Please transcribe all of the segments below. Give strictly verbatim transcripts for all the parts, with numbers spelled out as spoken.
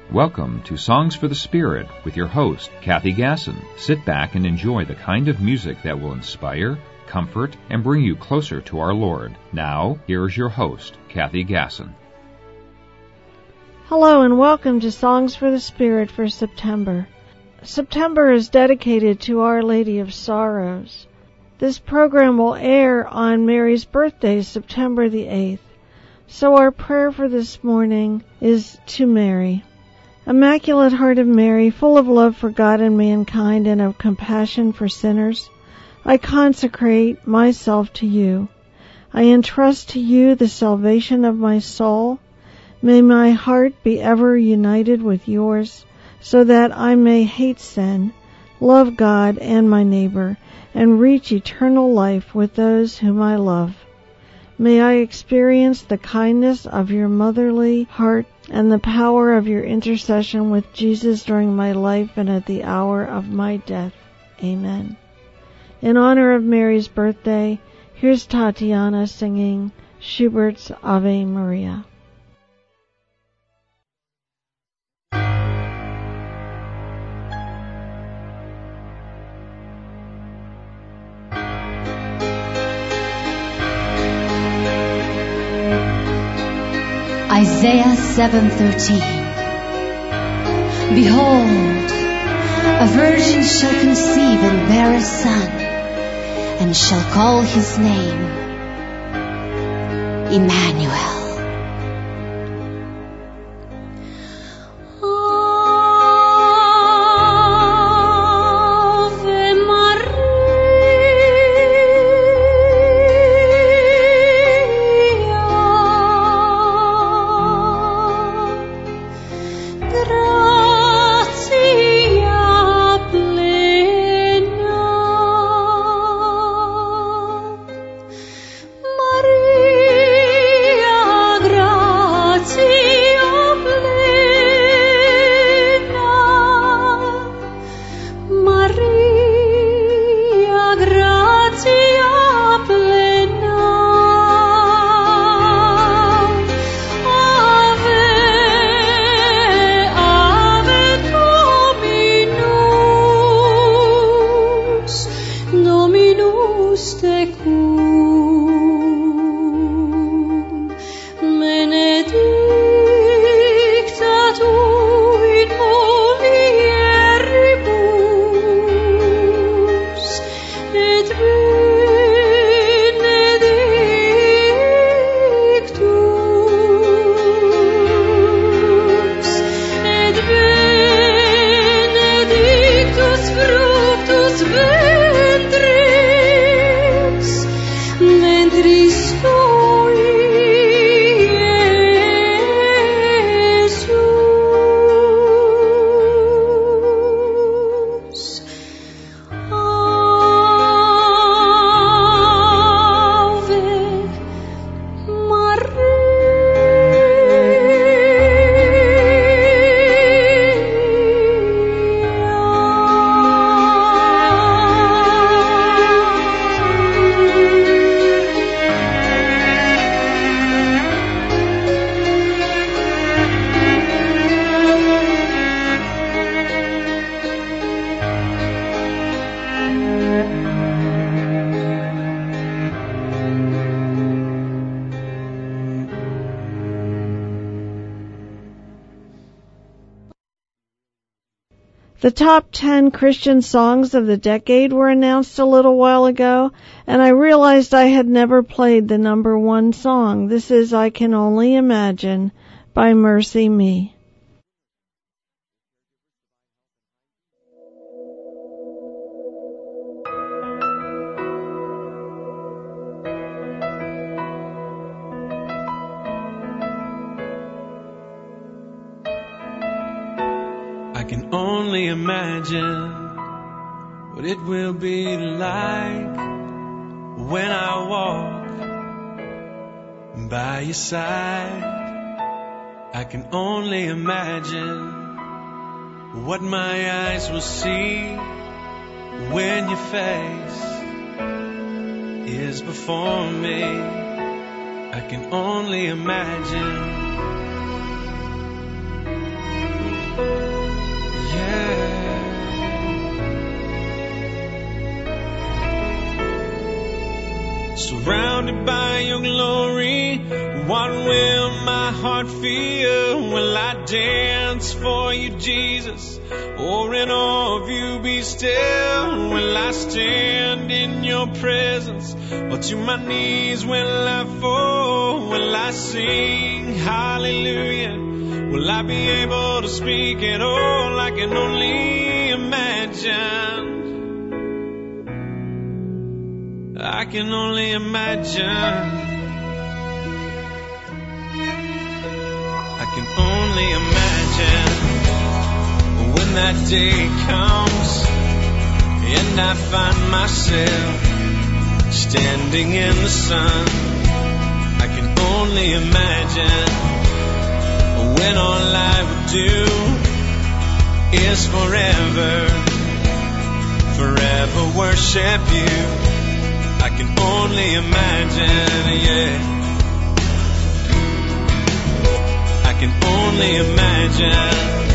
Welcome to Songs for the Spirit with your host, Kathy Gasson. Sit back and enjoy the kind of music that will inspire, comfort, and bring you closer to our Lord. Now, here is your host, Kathy Gasson. Hello and welcome to Songs for the Spirit for September. September is dedicated to Our Lady of Sorrows. This program will air on Mary's birthday, September the eighth. So our prayer for this morning is to Mary. Immaculate Heart of Mary, full of love for God and mankind and of compassion for sinners, I consecrate myself to you. I entrust to you the salvation of my soul. May my heart be ever united with yours, so that I may hate sin, love God and my neighbor, and reach eternal life with those whom I love. May I experience the kindness of your motherly heart and the power of your intercession with Jesus during my life and at the hour of my death. Amen. In honor of Mary's birthday, here's Tatiana singing Schubert's Ave Maria. Isaiah seven thirteen. Behold, a virgin shall conceive and bear a son, and shall call his name Emmanuel. The top ten Christian songs of the decade were announced a little while ago, and I realized I had never played the number one song. This is I Can Only Imagine by Mercy Me. I can only imagine what it will be like when I walk by your side. I can only imagine what my eyes will see when your face is before me. I can only imagine your glory, what will my heart feel? Will I dance for you, Jesus, or in awe of you be still? Will I stand in your presence, or to my knees will I fall? Will I sing hallelujah? Will I be able to speak at all? I can only imagine. I can only imagine. I can only imagine when that day comes and I find myself standing in the sun. I can only imagine when all I would do is forever, forever worship you. I can only imagine, yeah. I can only imagine.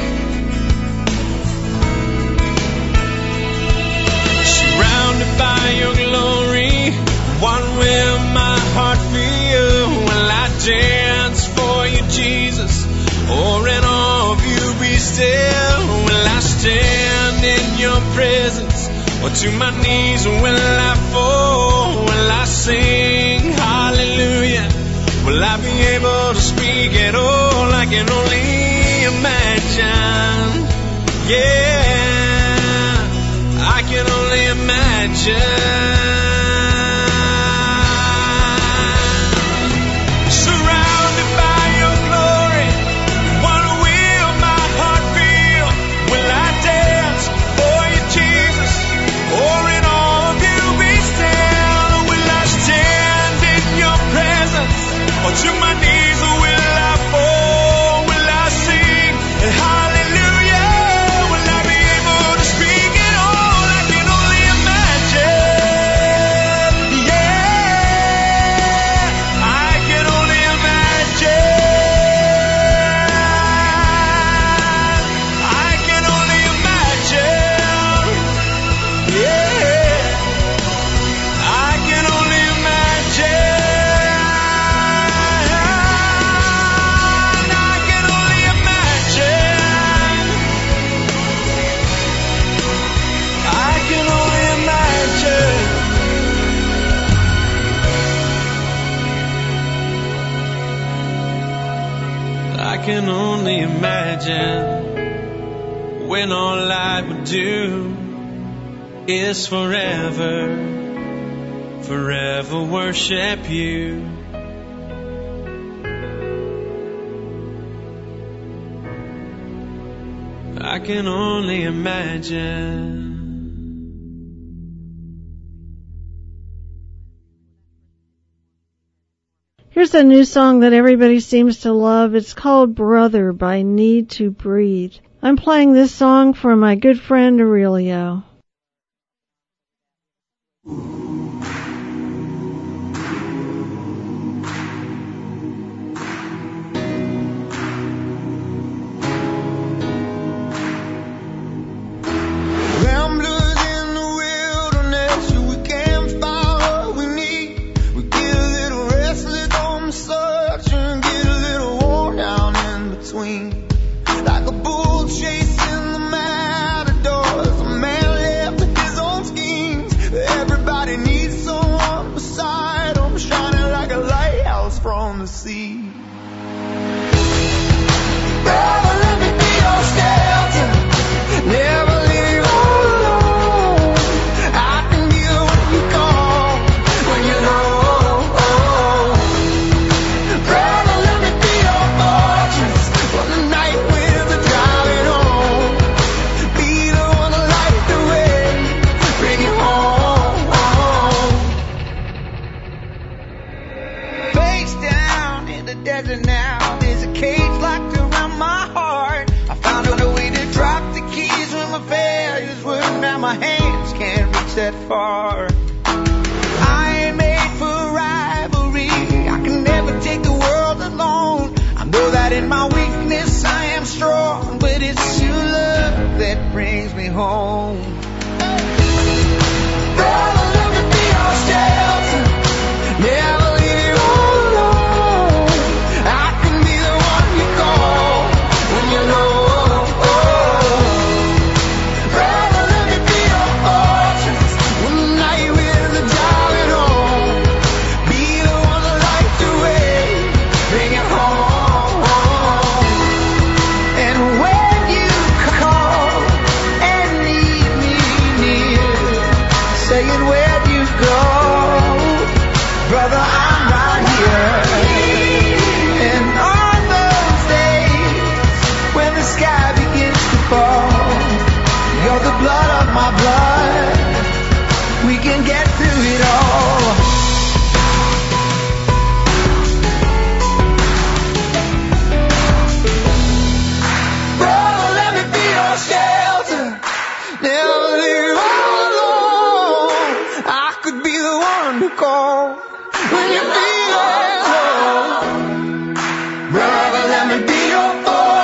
Surrounded by your glory, what will my heart feel? Will I dance for you, Jesus, or in awe of you be still? Will I stand in your presence, or to my knees will I fall? Will I sing hallelujah? Will I be able to speak at all? I can only imagine. Yeah, I can only imagine. Surrounded by your glory, what will my heart feel? Will I dance for you, Jesus, or in all of you be still? Will I stand in your presence, or to my knees will I fall? Will I sing hallelujah? Will I be able to speak at all? I can only imagine. Yeah, I can only imagine. I can only imagine. Yeah, I can only imagine. I can only imagine. I can only imagine. I can only imagine when all I would do is forever, forever worship you. I can only imagine. Here's a new song that everybody seems to love. It's called Brother by Need to Breathe. I'm playing this song for my good friend Aurelio. Ramblers in the wilderness, we can't find what we need. We get a little restless on the search and get a little worn down in between. Like a bull chasing the matadors, a man left with his own schemes. Everybody needs someone beside him, shining like a lighthouse from the sea. Brother, let me be your shelter. Never leave you all alone. I can be the one you call when you're low. Brother, let me be your fortress for the night winds are driving home. Be the one to light the way, bring you home. Face down in the desert now. There's a cage locked around my heart. I found a way to drop the keys when my failure's working. Now my hands can't reach that far. I ain't made for rivalry. I can never take the world alone. I know that in my weakness I am strong, but it's your love that brings me home. Brother, let me be your shelter. Never leave you alone.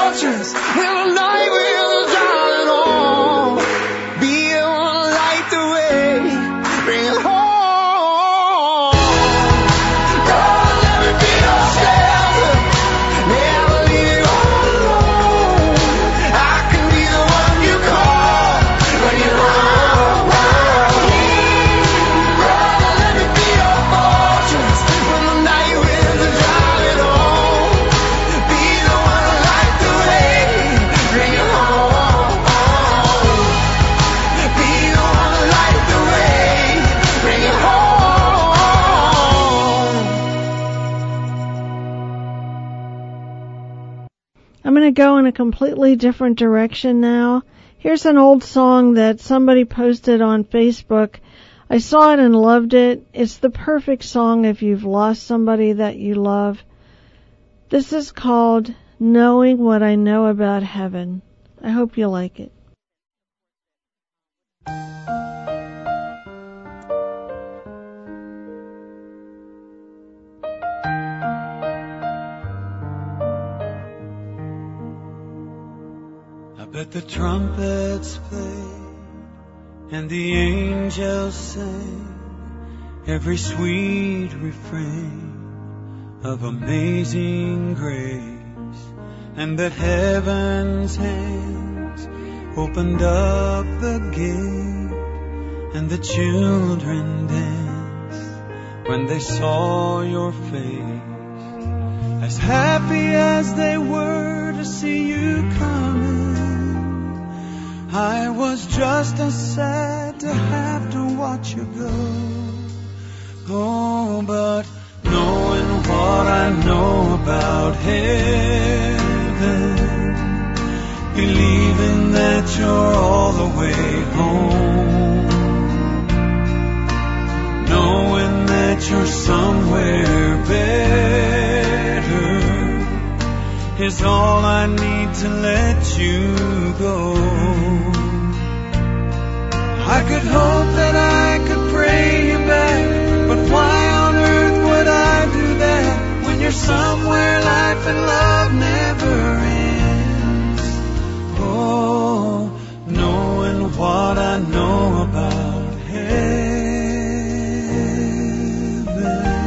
fortress where the night will shine on. Be the one to light the way, bring it home. God, let me be your shelter, never leave you all alone. I can be the one you call when you're home. God, let me be your fortress when the night winds are driving on. Be the one to light the way, bring it home. Be the one to light the way, bring it home. I'm going to go in a completely different direction now. Here's an old song that somebody posted on Facebook. I saw it and loved it. It's the perfect song if you've lost somebody that you love. This is called Knowing What I Know About Heaven. I hope you like it. I bet the trumpets play and the angels sing every sweet refrain of amazing grace, and that heaven's hands opened up the gate and the children danced when they saw your face. As happy as they were to see you coming, I was just as sad to have to watch you go. Oh, but knowing what I know about heaven, believing that you're all the way home, knowing that you're somewhere better, is all I need to let you go. I could hope that I could pray you back, but why on earth would I do that when you're somewhere life and love never ends? Oh, knowing what I know about heaven,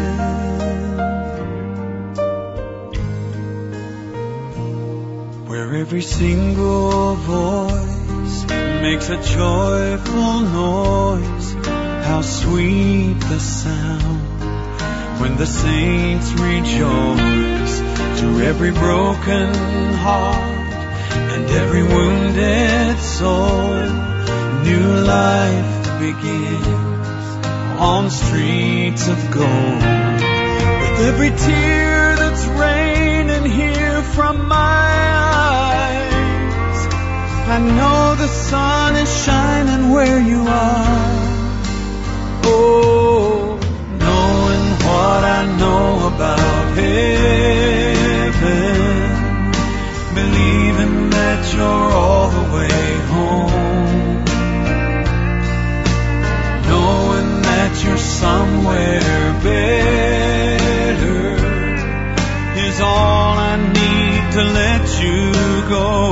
where every single voice makes a joyful noise. How sweet the sound when the saints rejoice. To every broken heart and every wounded soul, new life begins on streets of gold. With every tear that's raining here from my eyes, I know the sun is shining where you are. Oh, knowing what I know about heaven, believing that you're all the way home, knowing that you're somewhere better, is all I need to let you go.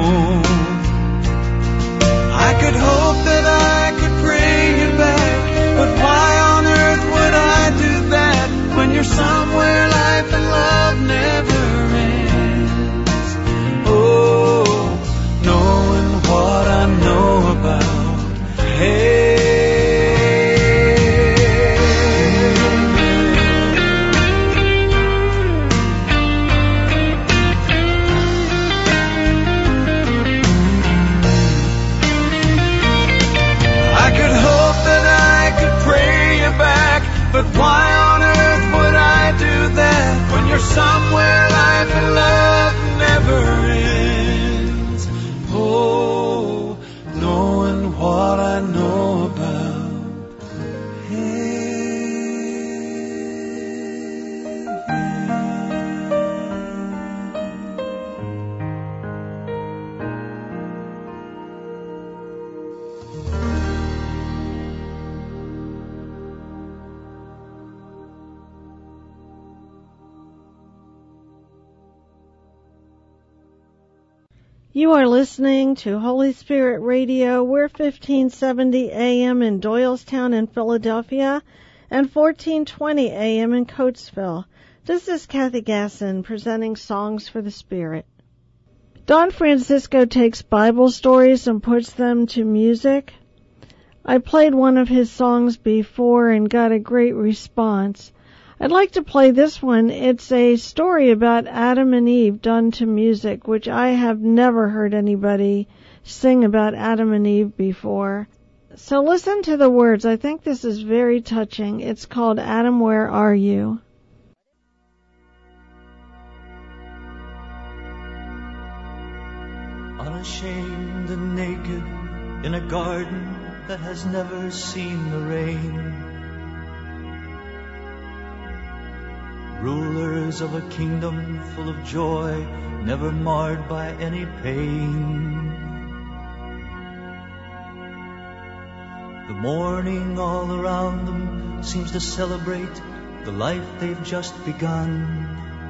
I could hope that I could bring you back, but why on earth would I do that when you're somewhere life and love never ends? Oh, knowing what I know about heaven. But why on earth would I do You are listening to Holy Spirit Radio. We're fifteen seventy A M in Doylestown in Philadelphia and fourteen twenty A M in Coatesville. This is Kathy Gasson presenting Songs for the Spirit. Don Francisco takes Bible stories and puts them to music. I played one of his songs before and got a great response. I'd like to play this one. It's a story about Adam and Eve done to music, which I have never heard anybody sing about Adam and Eve before. So listen to the words. I think this is very touching. It's called Adam, Where Are You? Unashamed and naked in a garden that has never seen the rain. Rulers of a kingdom full of joy, never marred by any pain. The morning all around them seems to celebrate the life they've just begun.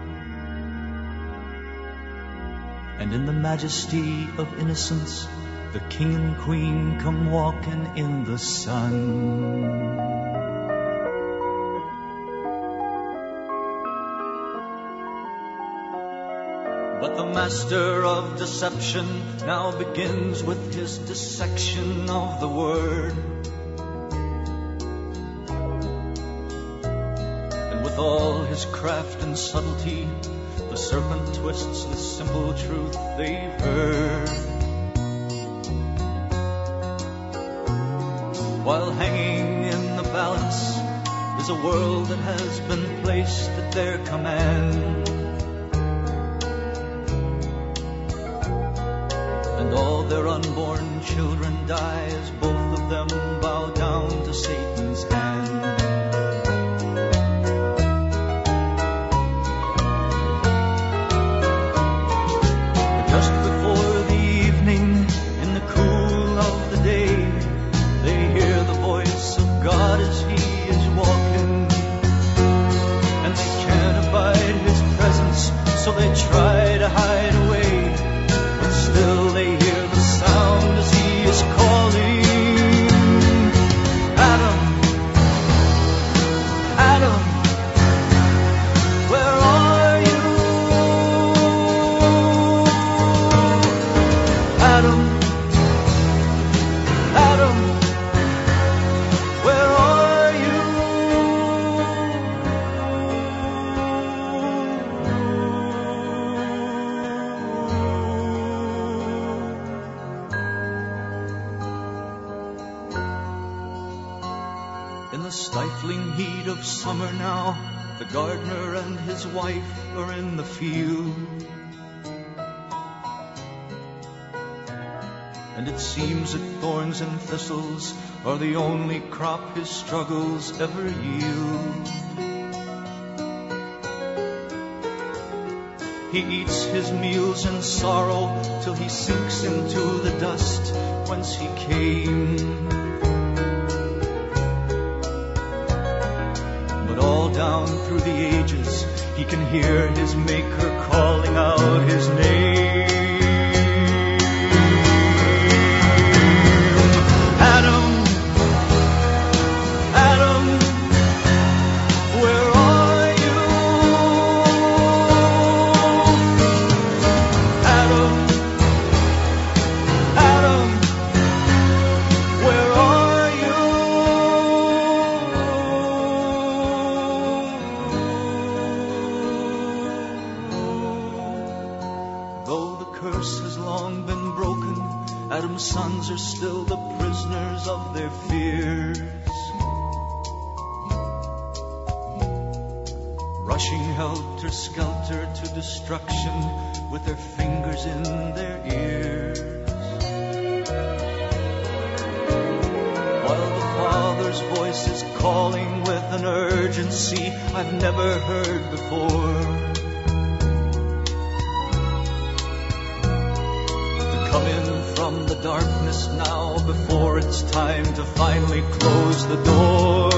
And in the majesty of innocence, the king and queen come walking in the sun. But the master of deception now begins with his dissection of the word. And with all his craft and subtlety, the serpent twists the simple truth they've heard. While hanging in the balance is a world that has been placed at their command. And all their unborn children die as both of them bow down to Satan's hand. But just before the evening, in the cool of the day, they hear the voice of God as He is walking. And they can't abide His presence, so they try to hide away. Still they hear the sound as He is calling. Adam, Adam, where are you? Adam, Adam, where are you? In the stifling heat of summer now, the gardener and his wife are in the field. And it seems that thorns and thistles are the only crop his struggles ever yield. He eats his meals in sorrow till he sinks into the dust whence he came. All down through the ages, he can hear his Maker calling out his name. Adam, Adam, where are you? Adam, Adam, where are you? Has long been broken. Adam's sons are still the prisoners of their fears, rushing helter-skelter to destruction with their fingers in their ears. While the Father's voice is calling with an urgency I've never heard before. Come in from the darkness now before it's time to finally close the door.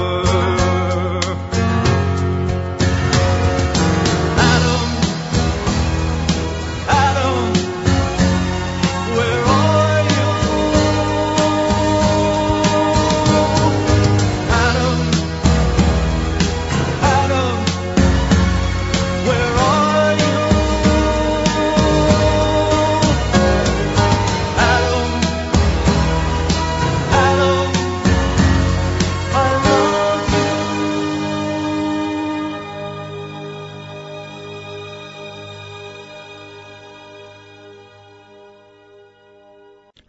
Adam, Adam,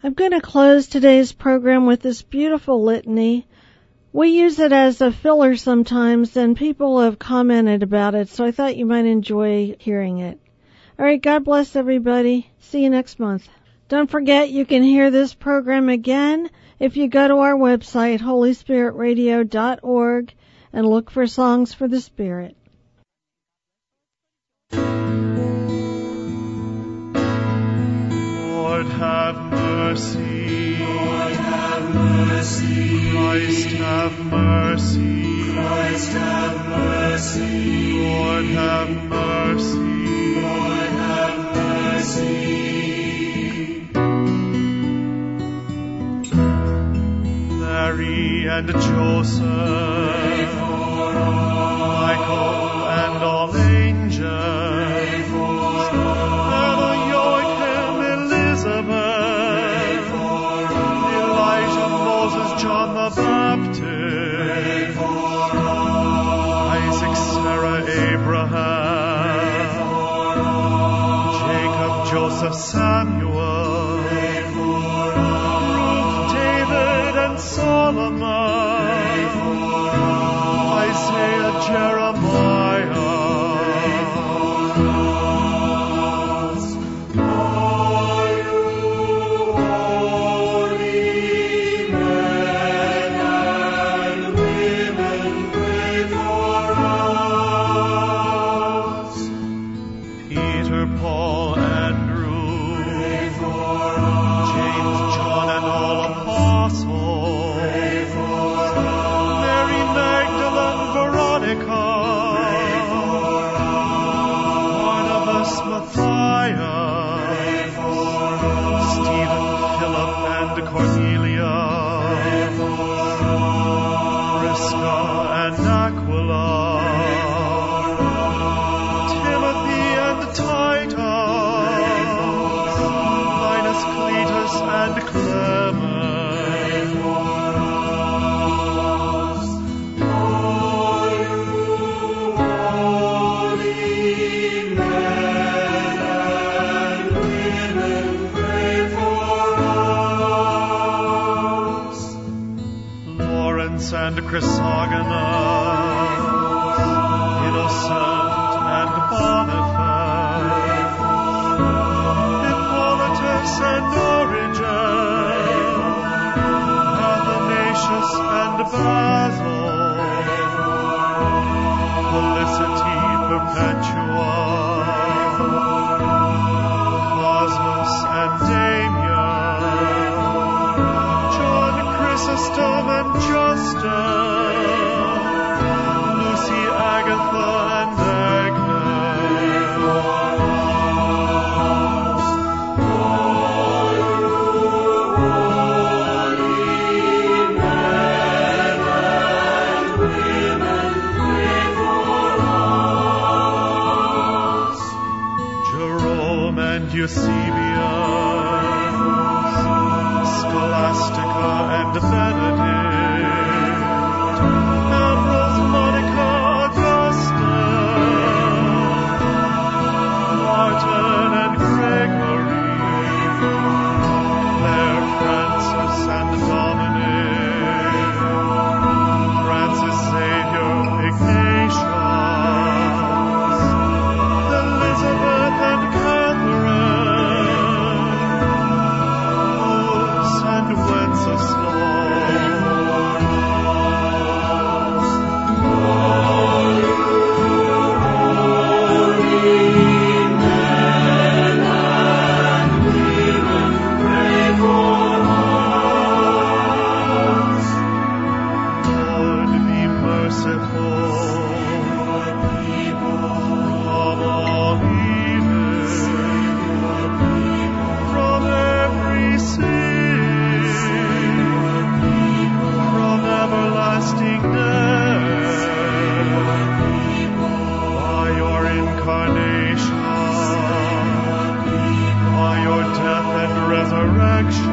I'm going to close today's program with this beautiful litany. We use it as a filler sometimes, and people have commented about it, so I thought you might enjoy hearing it. All right, God bless everybody. See you next month. Don't forget you can hear this program again if you go to our website, holy spirit radio dot org, and look for Songs for the Spirit. Lord, have mercy. Lord, have mercy. Christ, have mercy. Christ, have mercy. Lord, have mercy. Lord, have mercy. Mary and Joseph, Michael and all angels, Anna, Joachim, Elizabeth, Elijah, Moses, John the Baptist, Isaac, Sarah, Abraham, Jacob, Joseph, Samuel, Solomon, Isaiah, Jeremiah, all you holy men and women, pray for us. Peter, Paul, Andrew, pray for us. James, John, and all apostles. Matthias, Stephen, Philip, and Cornelia, Prisca and Aquila, Timothy and Titus, Linus, Cletus, and Clement. And Chrysogonus, Innocent and Boniface, Hippolytus and Origen, Athanasius and Basil, Felicity Perpetua, Cosmas and Damian, John Chrysostom and Justin, Lucy, Agatha, and Agnes. All you holy men and women, pray for us. Jerome and Eusebius, Scholastica and Benedict, resurrection.